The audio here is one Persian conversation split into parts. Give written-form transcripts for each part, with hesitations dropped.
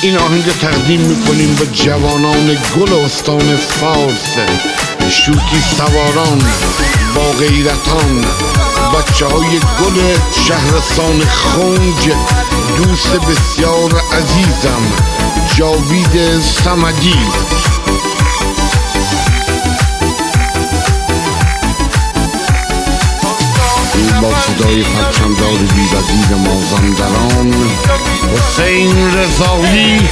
این آهنگ تقدیم میکنیم به جوانان گل استان فارس، شوکی سواران، با غیرتان، بچه های گل شهرستان خنج، دوست بسیار عزیزم جاوید صمدی. با صدای پرچمدار بی‌بدیل مازندران حسین رضایی.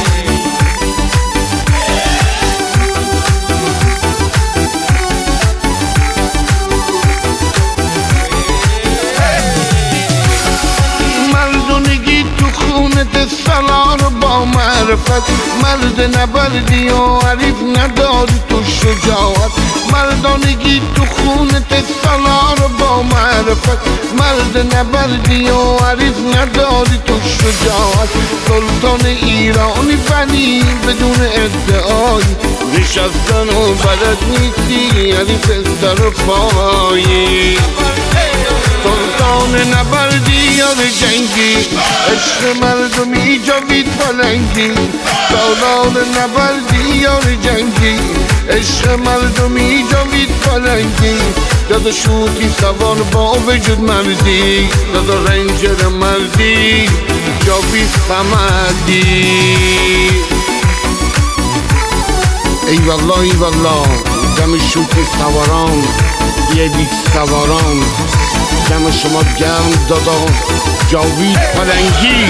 مردونگی تو خونت سالار با معرفت، مرد نبردی و عریف نداری تو شجاعت. مردانگی تو خونت سالار با معرفت، مرد نبردی و عریف نداری تو شجاعت. سلطان ایرانی فنی بدون ادعایی، نشستن و بلد نیستی عریف سر پایی. سلطان نبردی یار جنگی، عشق مردمی جاوید پلنگی. سالار نبردی یار جنگی، عشق مردمی جاوید پلنگی. دادا شوکی سوار با وجود مردی، دادا رنجر مردی جاوید صمدی. ای والله ای والله، دم شوکی سواران، یه بیک سواران، دم شما گرم دادا جاوید پلنگی.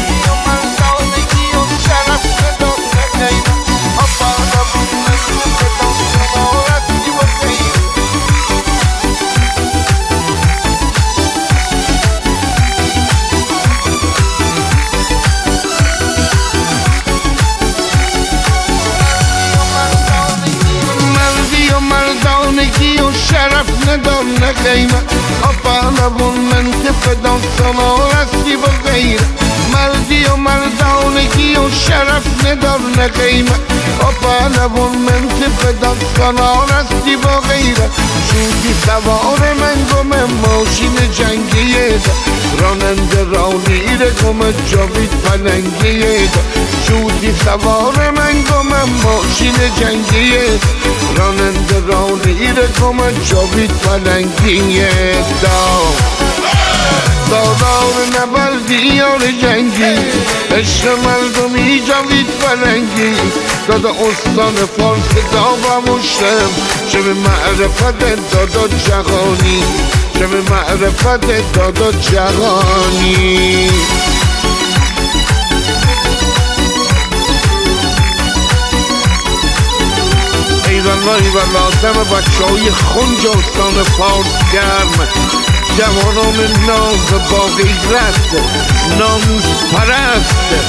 مردانگی و شرف ندار نه قیمت، پهلوان من که فدا سالار هستی با غیرت. مردی و مردانگی و شرف ندار نه قیمت، پهلوان من که فدا سالار هستی با غیرت. شوکی سوار من گم ماشین جنگیه، راننده رانی رگم جاوید پلنگیه. شوکی سوار من گم ماشین جنگیه، راننده رانی رگم جاوید پلنگیه. سالار نبردی یار جنگی، عشق مردمی جاوید پلنگی. دادا استان فارس داوموشم، چه به معرفت دادا جهانی، چه به معرفت دادا جهانی. ای والله ای والله، دم بچه های خنج استان فارس گرم، جوانان ناز با غیرت، ناموس پرست.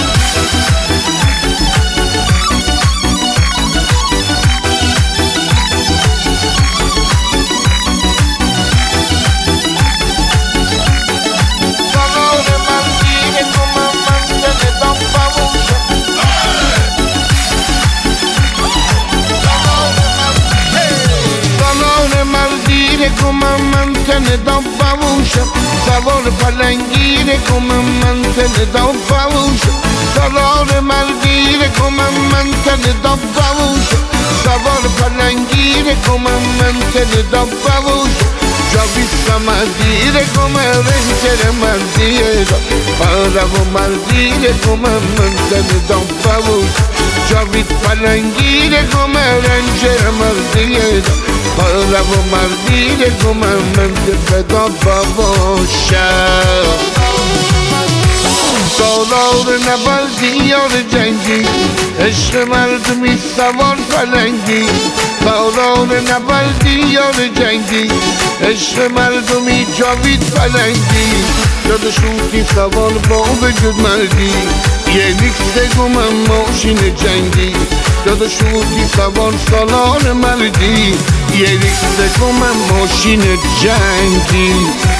من تن دام فروشم، سوار پلنگی رگم من تن دام فروشم. سالار مردی رگم من تن دام فروشم، سوار پلنگی رگم من تن دام فروشم. جاوید صمدی رگم رنجر مردیه، پهلو مردی رگم من تن دام فروشم. جاوید پلنگی رگم رنجر مردیه، پهلو مردی رگم من فدا باشم. سالار نبردی یار جنگی، عشق مردمی سوار پلنگی. سالار نبردی یار جنگی، عشق مردمی جاوید پلنگی. دادا شوکی سوار با وجود مردی، یه نیکس گم ماشین جنگی. دادا شوکی سوار سالار مردی، یه نیکس گم ماشین جنگی.